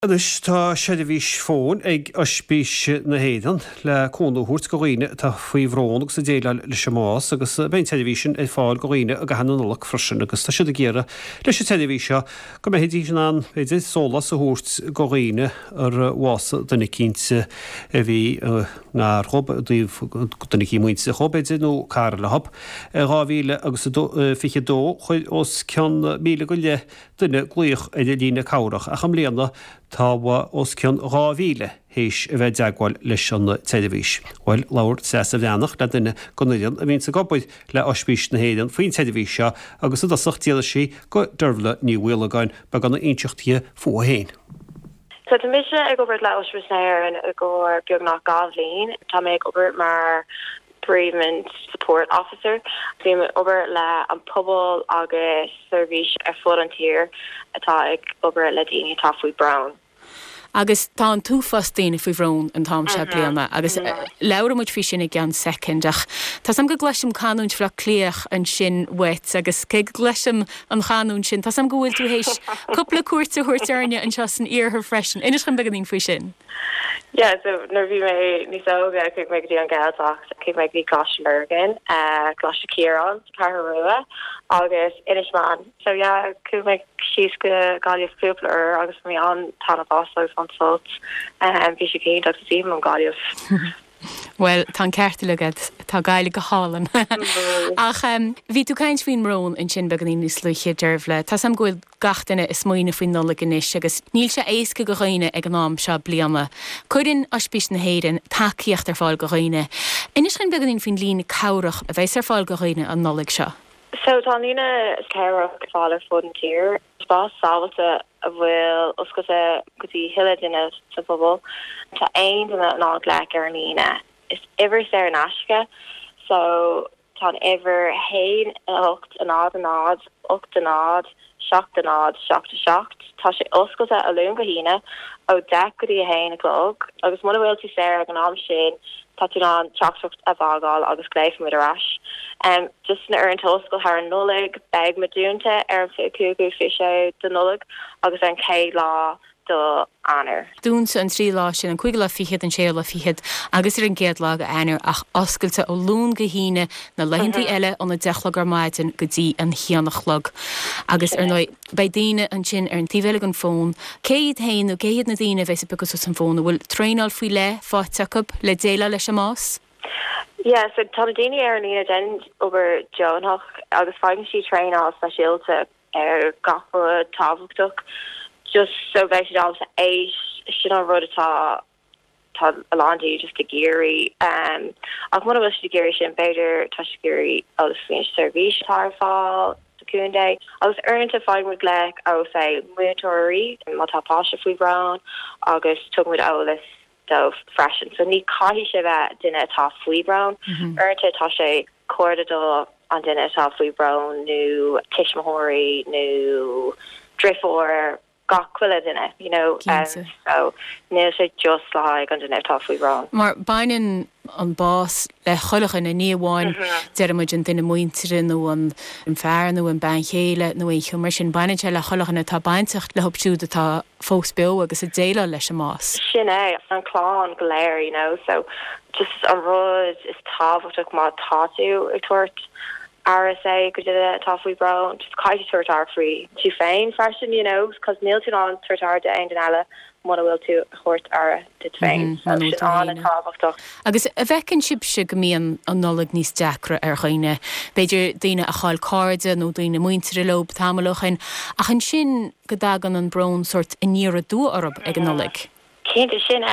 Adis tá séidirhís fón ag ospís na héan le cónúút goghine tá faoi bhrónach sa déile le sem más agus ben televísin é fáil goghine a gahananach freisin agus tá siad a ggéire leis sé televíseo go mé hédí an féidir sólas a thuút goghine ar bhása duna cínte a bhí ná chob duna cí muinte chobéidir nó car le hab ráhíle agus fiche dó chuid os cean míle go le duine gluoch a lína cabhrach a chum léanana táha os cean ráhíle hééis a bheith deagháil leis an televís. Bhil láir sé a bheannach le duine gonéan a bhín sa gobaid le ospís na héan faoin televíseo agus a sachtíile sí go d'rbhla níhhuiileáin be ganna inseachtaí fuhéin. So de mise ag ober le osrisnéir an a go beag nach gavlín, tá mé ag ober mar bereavement support officer. Bhí ober le an pobl agus service ar volunteer atá ag ober le daoine tá faoi Brown. Agus tá an túfastíine faoi bhrón an tám se blianana agus leabhar muid fi sin ag an secondach. Tás am go gleisim canúint fra cléach an sin wet agus cé gleisim an chaún sin, Tás am gohfuil tú hééis coppla cuairte thuirtearne an seas an ar freisin. Inas chun beganín faoi sin. Yeah, so nar bhí mé níos óga chuig méid dí an gailach chuig méid ní Glastonbergen, Glastonkiran, Carrua, agus Inishman. So yeah, chuig méid síos go gáilíomh cúpla agus mé an tána bása an sult bhí sé céint agus tíom an gáilíomh. Well, tá ceirta legad tá gaiile go hálan. Ach bhí tú caiint faoin mrón in sin beganí níos luche deirhle. Tá sam gohfuil gatainine is muoine faoin nola ganis agus níl se éasca go roiine ag an nám se bliama. Cuirin ospís na héireann takeíocht ar fáil go roiine. Inis chun beganín faoin lína cabhrach a bheits ar fáil go roiine an nolig seo. So tá lína is cabhrach fáil ar fud an tír. Spás sábhailta a bhfuil oscailte gotí hiile duine sa bobal. Tá aon duine ná le ar an lína. Is ever sé an asca, so tá ever hain ocht an nád, ocht an nád, shocked an nád, shocked. Tá sé oscailte a lún go híine ó de goí a hain a glog, agus muna bhfuil tú sé an am sin tá tú an teachtracht a bhágáil agus gléif mu aráis. Just na ar an toscail ar an nulig, beg ma dúnta ar an fiú fi sé den nulig agus an cé lá do anar. Dúnsa an trí lá sin an chuig le fihead an séla fihead agus ar an géad lá a anar ach oscailte ó lún go híine na leintí eile an na dechlagar maidin go dtí an chianachlog. Agus ar nói bei daine an sin ar an tíhheile an fón, céad hain ó céad na daine bheits agus an fón bhfuil tréáil faoi le fáteachab le déile leis sem más? Yeah, so tá daine ar an lína den ober Joanach agus fáin si tréáil speisialta ar gapfa tábhachtach. Just so bheith dá éis sin an rud atá alándí just a géirí ach muna bhfuil si géirí sin beidir tá si géirí agus féin servís tar fáil secúndé agus earnta fáimid le ó sé mutóirí má tápáiste faoi Brown agus tugmuid ólas do freisin so ní caihí se bheith duine atá faoi Brown earnta tá sé cuadadó an duine atá faoi Brown nó tiismothirí nó drifor gachhuiile duine, you know, so níl sé just like an duine tá faoi Brown. Mar bainin an bás le choilech na níomháin dearmuid an duine muintere nó an fear nó an ben chéile nó é mar sin bainin se le choilech na tá baintecht le hopsúd atá fós beo agus a déile leis sem más. Sin é an chlán go léir, you know, so just an rud is tábhachtach má táú ag tuairt RSA go did it Toffee Brown just kaiti turtar free to fein fashion, you know, because Neilton on turtar de ein denala mona will to hort ara to fein on and top. Agus a vekin sibse go mían an nolig níos deacra ar chuine beidir daine a cháil cardde nó daine muintere lob tamalochain ach an sin godagan an brown sort in níra dú arab ag an nolig. Kinte sin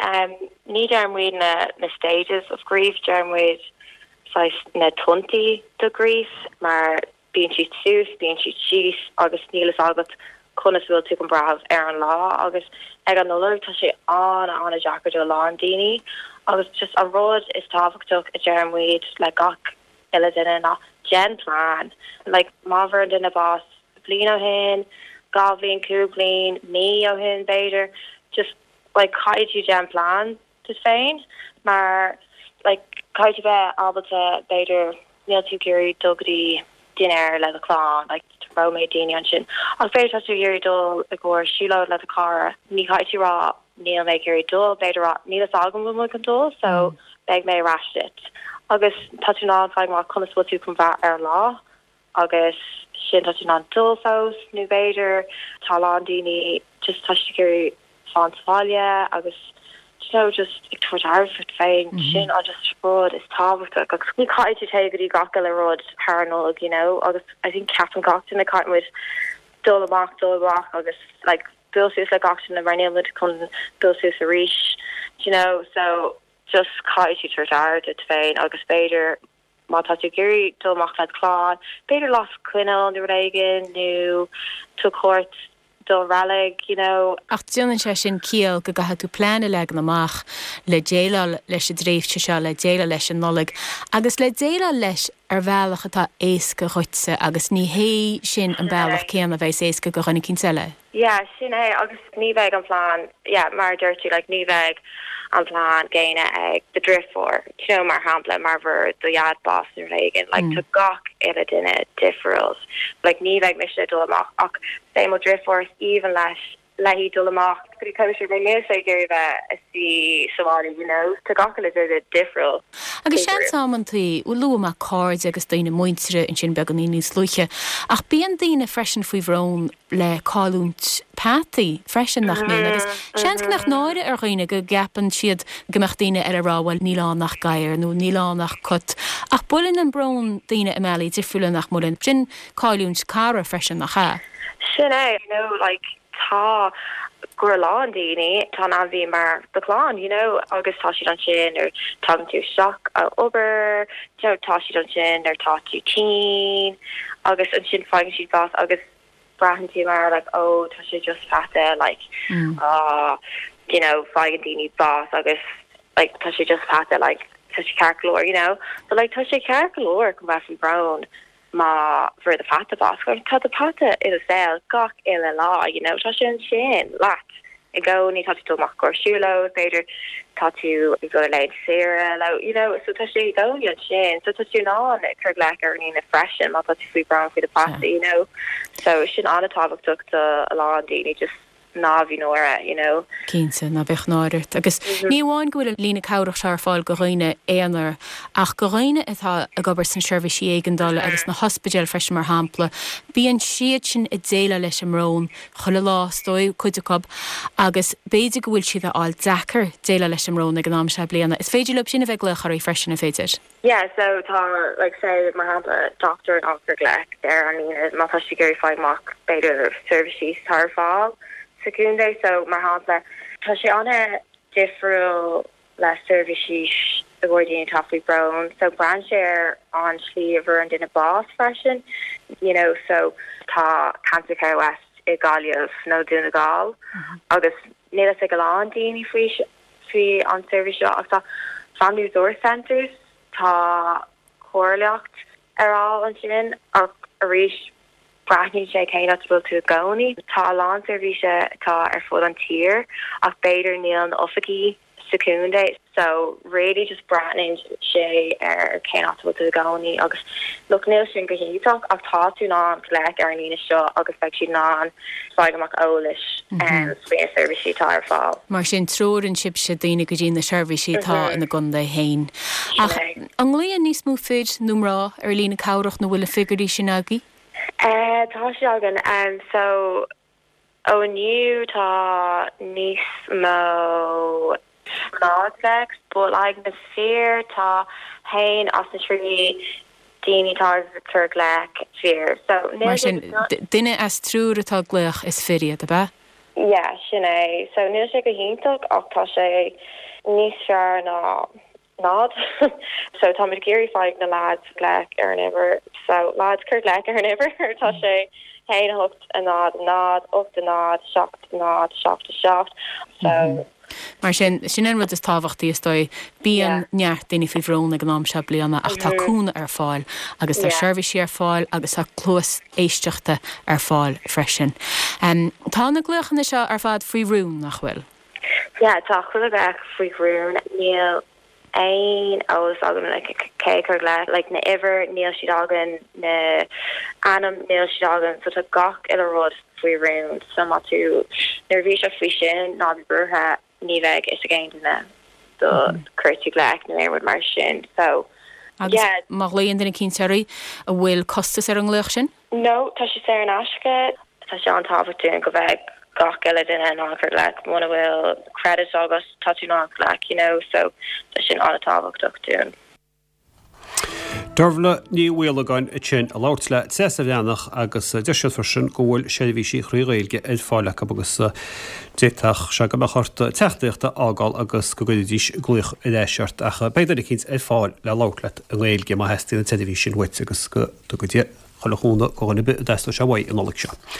ní dermweid na stages of grief dermweid sais na 20 de grief, maar bíonn siad sús, bíonn siad síos agus nílas agat conas bhfuil tú an brabh ar an lá agus ag an nuair tá sé an a Jackar do lá an daoine agus just a rud is tábhachtach a dearmweid le gach ile duine ná gen plan like mábhar duine bás blian ó hin, gá blian cú blian, ní ó hin beidir just like caiidú gen plan to féin, maar like Kaiti be albalta beidir níl tú géirí dogadí dinner le a clán like romade dini an sin an fé year dul a go shilo le a car ni haiti ra Neil me geri dul beidir Neil agam mo kan dul so beg me rash it agus touching on find mar kun what you convert law agus sin touching on dul house new beidir talan dini just touch geri fanfalia agus just fit fein sin I just rod is tá ni cai to take the gacal rod paranoid agus I think Captain Cockton the cart with dul rock agus like Bill Sus like auction and Ryan would come Bill Sus a reach so just cai to retard it fein agus beidir má tá geri dul mach le clá beidir lost Quinnell the Reagan new to court ralig ach dúan sé sin cíal go gatha tú plána le amach le déile leis a dréifte se le déile leis an nolig agus le déile leis ar bhealach atá éasca chuitse agus ní hé sin an bhealach céan a bheith éasca go chunig cinnseile. Ja sin é agus ní bheith an plán mar dúirtú le ní bheith an plán géine ag the drift for mar hapla mar ver the yard boss in Reagan like to gawk ila dinne differals like ní bheith mis dolamach ach same drift force even less lehi dolamach could come sure me say gary a see somebody to gawk is a different agus sean samantí lu ma cards agus daine mointre in sin began ní sluche ach bíon daine freisin faoi bhrón le cáúnt patí freisin nach mé agus sean nach náide ar roiine go gapan siad gomachtaine ar a ráhfuil nílá nach gaiir nó nílá nach cut ach bulin an brón daine emelí difriúla nach mulin sin cáúnt cara freisin nach cha. Sin é like tá gur lá an daine tá an bhí mar beláán agus tá siad an sin ar tágan tú seach a obair tá siad an sin ar tá tú teen agus an sin fáin siad bás agus brahan tú mar like tá sé just fatta like fáin daine bás agus like tá sé just fatta like tá sé cearcolóir but like tá sé cearcolóir go bheith from brown ma for the fata boss tá the pata in a sale gach ila lá tá sin lat I go ní tá tú mach go siúlo beidir tá tú go leid Sarah so tá sé go sin so tá tú ná cur le ar ní na freisin má tá tú fao brown for the pasta so sin antábhacht tuachta a lá daine just náhí nóra Cínsa na bheith náirt agus ní bháin gohfuil lína cabhracht ar fáil go roiine éanaar ach go roiine atá a gobar san seirbhísí éigeandála agus na hospidéal freisin mar hampla bíonn siad sin i déile leis an mrón chula lá stoi cuideachab agus béidir go bhfuil siad áil dechar déile leis an mrón ag an am se bliana is féidir lub sin a bheith glecharí freisin a féidir. Yeah, so tá like say mar hapla doctor an Oscar Gleck there má tá si gurí fáid mach beidir services tar fáil secunde so mar hapla tá sé anna difriúil le services the wording toffee brown so brand share on sleever and in a boss fashion so tá cancer care west I gallios no doing gal agus nila sig an dini free on service tá family resource centers tá choirleacht all an sin a rish brahni sé céine bil tú gcóí tá lán service tá ar fud an tír ach beidir níl an offaí secunde so really just brahning sé ar céine bil tú gcóí agus look níl sin go híach ach tá tú ná le ar nína seo agus fe si ná fáigeach ólis an spé service tá ar fáil. Mar sin tror an chip se daine go dtí na service tá in na gunda hain. Ach an líon níos mú féid numrá ar lína cabhracht na bhfuil a figurí sin agé? Tá sé agan so ó nniu tá níos mó nálex but ag na fear tá hain as na trí daoine tá tur glec fear so mar sin duine as trúr atá gluach is firiad a ba? Yeah, sin é so níl sé go híntaach ach tá sé níos fear ná nád so tá mid géirí fáig na lads glec ar an iver so lads cur glec ar an iver tá sé hain hocht a nád ucht a nád shocht a shocht so mar sin an rud is tábhachtaí is dói bíon neart daoine fao bhrón ag an am se bliana ach tá cúna ar fáil agus tá service ar fáil agus tá clós éisteachta ar fáil freisin. Tá na gluchanna seo ar fad faoi rún nach bhfuil? Yeah, tá chuile bheith faoi rún níl ein aus agam like caker like na ever Neil Shidagan na anam Neil Shidagan so to gach rod free round some to nervisha fishin not burha niveg is again na so curty black na with martian so yeah mag leon in kinsery a will costas an lechen no ta she ser an ashka ta she on top of doing go back gach in an offer like one will credit august touching on like so ta she on a top doing Dorvla ní bhfuilagain a sin a láirt le bheannach agus deisiad farsin ggóil séhíí chríréilge fáilecha agus déach se go chuirta teachtaíochta ágáil agus go goidís gluich i léisiart a beidir cinn fáil le láirlaat a réilge má heistí na televísin wet agus go dtí cholachúna go bit deiste se bhaid an nolaigh seo.